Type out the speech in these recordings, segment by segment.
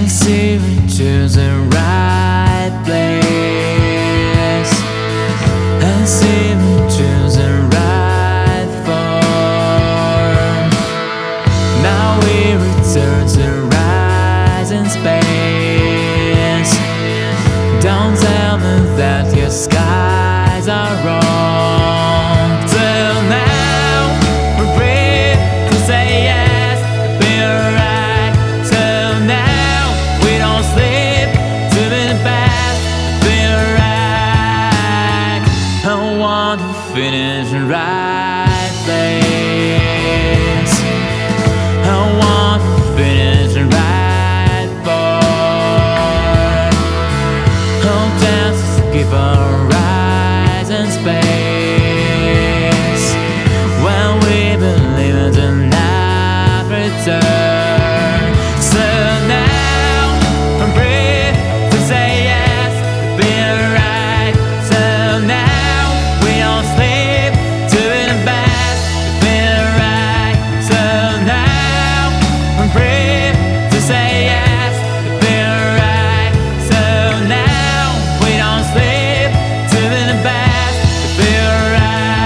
see we choose the right place. I see we choose the right form. Now we return to rise in space. Don't tell me that your skies are wrong. Till now we're brave to say yes, be alright. Till now we don't sleep to be the best, be alright. I want to finish the right place. I want to finish the right form. I'll dance to keep our rise in space. When we believe in the not return. So now I'm brave to say yes, be alright. So now we don't sleep to be the best, be alright. So now I'm brave to say yes, be alright. So now we don't sleep to be the best, be alright.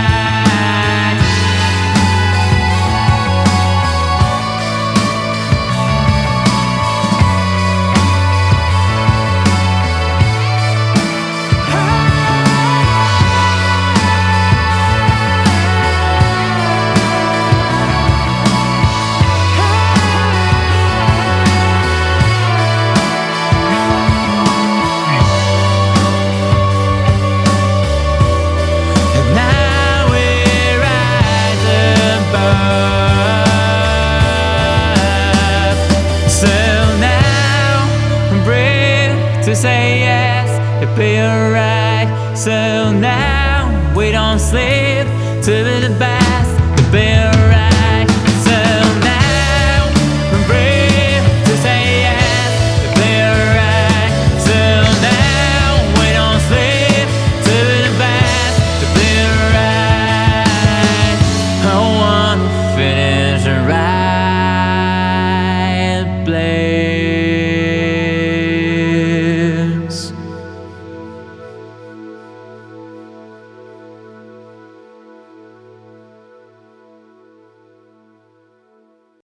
And now we rise above. So now I'm brave to say yes, it'll be alright. So now we don't sleep to be the best, it'll be alright.